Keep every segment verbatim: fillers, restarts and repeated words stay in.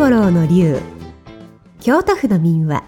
五郎の竜。京都府の民話。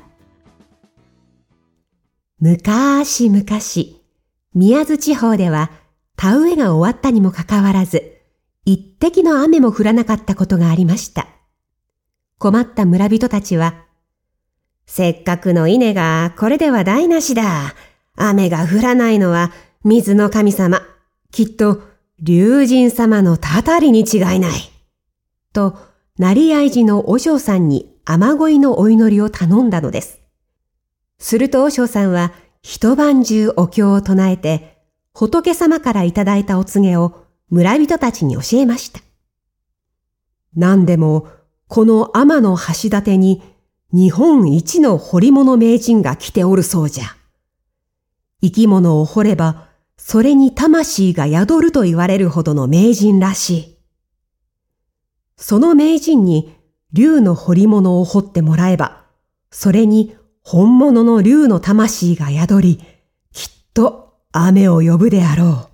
むかーしむかし、宮津地方では田植えが終わったにもかかわらず、一滴の雨も降らなかったことがありました。困った村人たちは、せっかくの稲がこれでは台無しだ。雨が降らないのは水の神様、きっと龍神様のたたりに違いない。と、成合寺の和尚さんに雨乞いのお祈りを頼んだのです。すると和尚さんは一晩中お経を唱えて、仏様からいただいたお告げを村人たちに教えました。なんでも、この天の橋立に日本一の彫り物名人が来ておるそうじゃ。生き物を彫れば、それに魂が宿ると言われるほどの名人らしい。その名人に竜の彫り物を彫ってもらえば、それに本物の竜の魂が宿り、きっと雨を呼ぶであろう。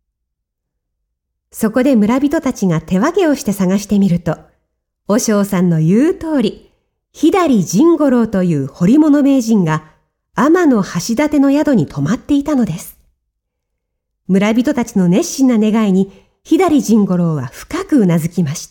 そこで村人たちが手分けをして探してみると、和尚さんの言う通り、左甚五郎という彫り物名人が天の橋立の宿に泊まっていたのです。村人たちの熱心な願いに左甚五郎は深くうなずきました。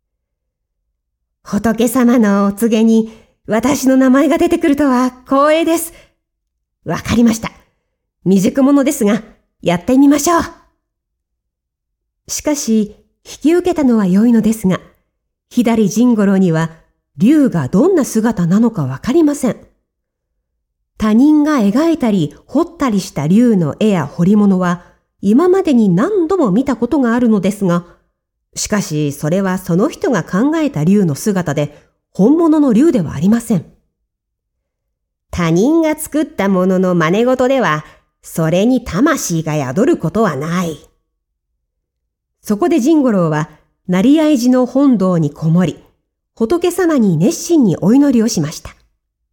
仏様のお告げに私の名前が出てくるとは光栄です。わかりました。未熟者ですが、やってみましょう。しかし、引き受けたのは良いのですが、左甚五郎には竜がどんな姿なのかわかりません。他人が描いたり彫ったりした竜の絵や彫り物は今までに何度も見たことがあるのですが、しかしそれはその人が考えた竜の姿で本物の竜ではありません。他人が作ったものの真似事では、それに魂が宿ることはない。そこで甚五郎は成合寺の本堂にこもり、仏様に熱心にお祈りをしました。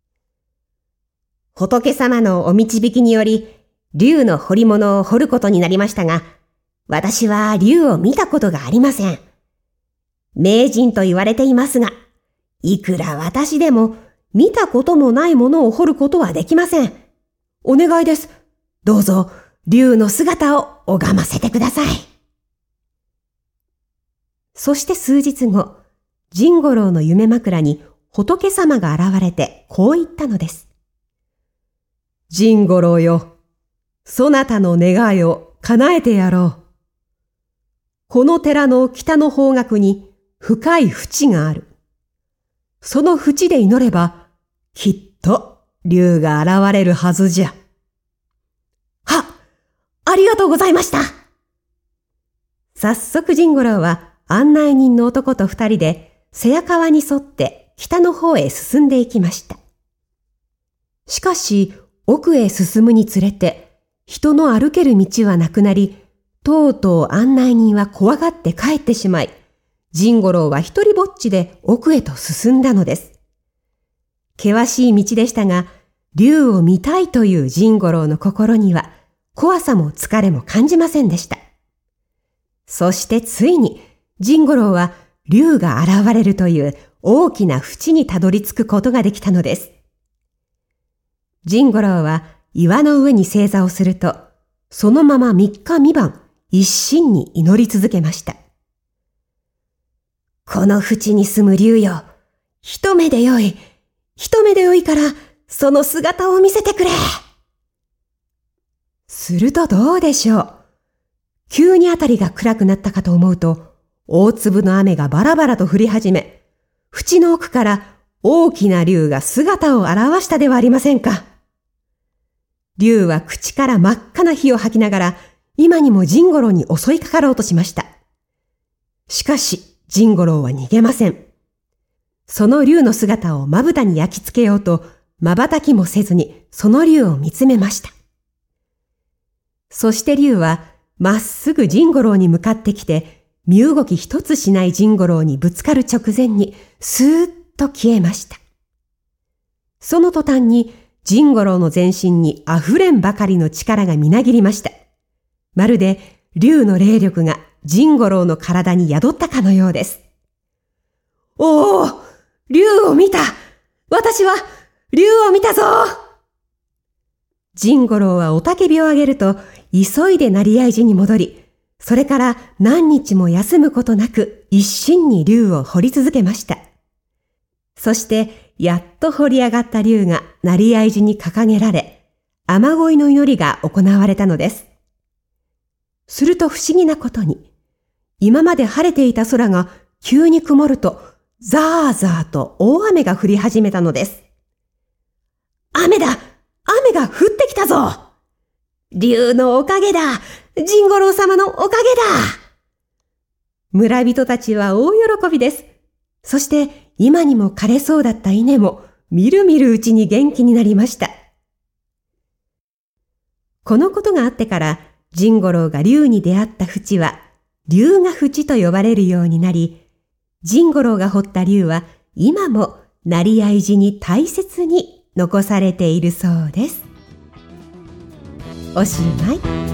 仏様のお導きにより、竜の彫り物を彫ることになりましたが、私は竜を見たことがありません。名人と言われていますが、いくら私でも見たこともないものを彫ることはできません。お願いです。どうぞ竜の姿を拝ませてください。そして数日後、甚五郎の夢枕に仏様が現れてこう言ったのです。甚五郎よ、そなたの願いを叶えてやろう。この寺の北の方角に深い淵がある。その淵で祈れば、きっと竜が現れるはずじゃ。は、ありがとうございました。早速甚五郎は案内人の男と二人で瀬谷川に沿って北の方へ進んでいきました。しかし奥へ進むにつれて人の歩ける道はなくなり、とうとう案内人は怖がって帰ってしまい、甚五郎は一人ぼっちで奥へと進んだのです。険しい道でしたが、竜を見たいという甚五郎の心には怖さも疲れも感じませんでした。そしてついに甚五郎は竜が現れるという大きな淵にたどり着くことができたのです。甚五郎は岩の上に正座をすると、そのまま三日三晩一心に祈り続けました。この淵に住む竜よ、一目でよい、一目でよいからその姿を見せてくれ。するとどうでしょう。急にあたりが暗くなったかと思うと、大粒の雨がバラバラと降り始め、淵の奥から大きな竜が姿を現したではありませんか。竜は口から真っ赤な火を吐きながら、今にも甚五郎に襲いかかろうとしました。しかし、甚五郎は逃げません。その竜の姿をまぶたに焼き付けようと、瞬きもせずにその竜を見つめました。そして竜はまっすぐ甚五郎に向かってきて、身動き一つしない甚五郎にぶつかる直前にスーッと消えました。その途端に甚五郎の全身に溢れんばかりの力がみなぎりました。まるで竜の霊力が甚五郎の体に宿ったかのようです。おお、 竜を見た。私は竜を見たぞ。甚五郎は雄たけびを上げると、急いで成合寺に戻り、それから何日も休むことなく一心に竜を掘り続けました。そしてやっと掘り上がった竜が成合寺に掲げられ、雨乞いの祈りが行われたのです。すると不思議なことに、今まで晴れていた空が急に曇ると、ザーザーと大雨が降り始めたのです。雨だ！雨が降ってきたぞ！竜のおかげだ！甚五郎様のおかげだ！村人たちは大喜びです。そして今にも枯れそうだった稲もみるみるうちに元気になりました。このことがあってから甚五郎が竜に出会った淵は竜ヶ淵と呼ばれるようになり、甚五郎が掘った竜は今も成合寺に大切に残されているそうです。おしまい。